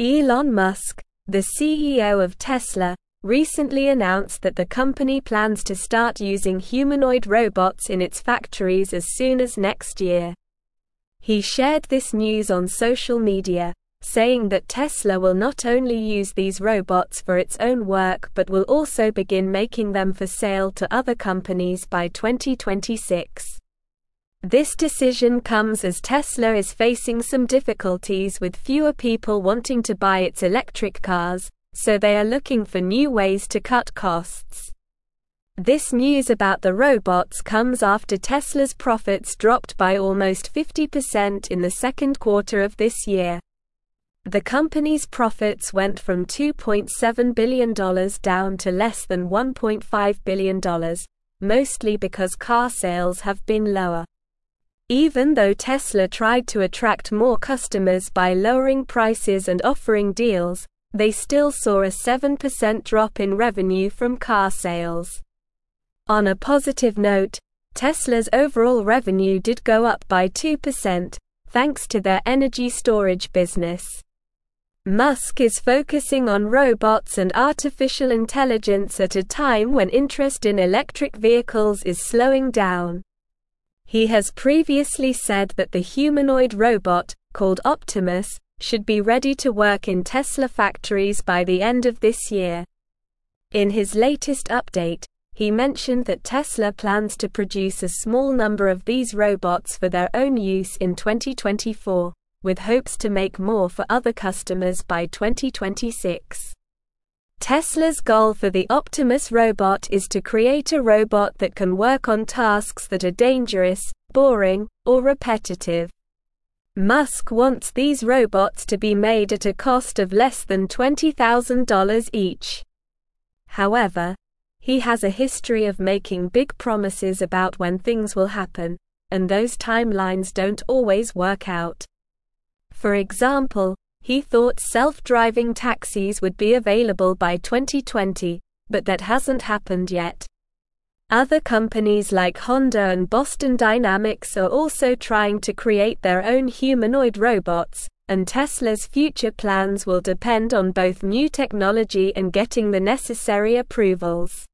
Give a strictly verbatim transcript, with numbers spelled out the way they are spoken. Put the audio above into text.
Elon Musk, the C E O of Tesla, recently announced that the company plans to start using humanoid robots in its factories as soon as next year. He shared this news on social media, saying that Tesla will not only use these robots for its own work but will also begin making them for sale to other companies by twenty twenty-six. This decision comes as Tesla is facing some difficulties with fewer people wanting to buy its electric cars, so they are looking for new ways to cut costs. This news about the robots comes after Tesla's profits dropped by almost fifty percent in the second quarter of this year. The company's profits went from two point seven billion dollars down to less than one point five billion dollars, mostly because car sales have been lower. Even though Tesla tried to attract more customers by lowering prices and offering deals, they still saw a seven percent drop in revenue from car sales. On a positive note, Tesla's overall revenue did go up by two percent, thanks to their energy storage business. Musk is focusing on robots and artificial intelligence at a time when interest in electric vehicles is slowing down. He has previously said that the humanoid robot, called Optimus, should be ready to work in Tesla factories by the end of this year. In his latest update, he mentioned that Tesla plans to produce a small number of these robots for their own use in twenty twenty-four, with hopes to make more for other customers by twenty twenty-six. Tesla's goal for the Optimus robot is to create a robot that can work on tasks that are dangerous, boring, or repetitive. Musk wants these robots to be made at a cost of less than twenty thousand dollars each. However, he has a history of making big promises about when things will happen, and those timelines don't always work out. For example, he thought self-driving taxis would be available by twenty twenty, but that hasn't happened yet. Other companies like Honda and Boston Dynamics are also trying to create their own humanoid robots, and Tesla's future plans will depend on both new technology and getting the necessary approvals.